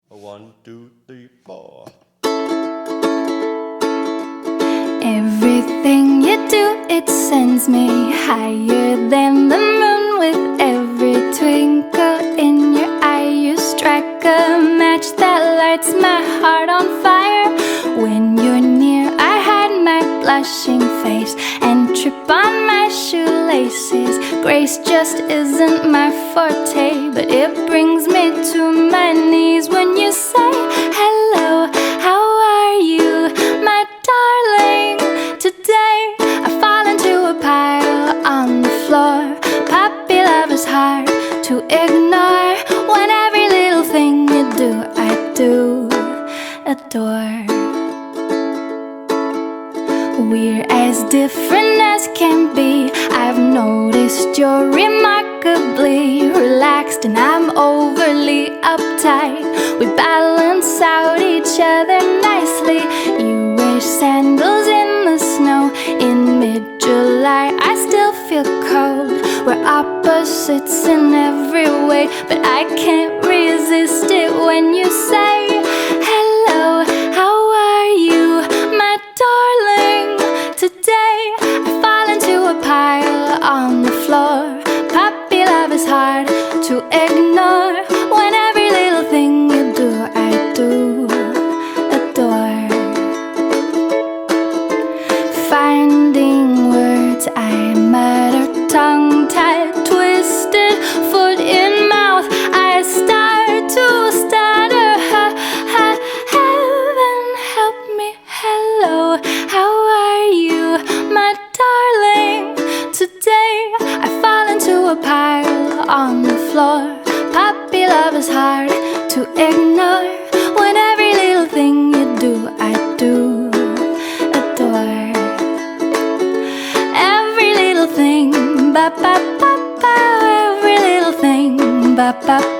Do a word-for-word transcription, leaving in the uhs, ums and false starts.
One, two, three, four. Everything you do, it sends me higher than the moon. With every twinkle in your eye, you strike a match that lights my heart on fire. When you're near, I hide my blushing face and trip on my shoelaces. Grace just isn't my forte, but it brings me to my knees when you say hello. How are you, my darling? Today I fall into a pile on the floor. Puppy love is hard to ignore. When every little thing you do, I do adore. We're as different as can be. I've noticed you're remarkably relaxed and I'm overly uptight. We balance out each other nicely. You wear sandals in the snow in mid-July. I still feel cold. We're opposites in every way, but I can't resist it when you say hello. How are you, my darling? Today I fall into a pile on the floor. Puppy love is hard to ignore. When every little thing you do, I do adore. Finding words, I mutter, tongue-tied, twisted, foot in mouth, I start to stutter. Ha, ha, heaven help me, hello. How are you, my darling? Today I fall into a pile on the floor. Puppy love is hard to ignore. When every little thing you do, I do adore. Every little thing, ba ba ba ba. Every little thing, ba ba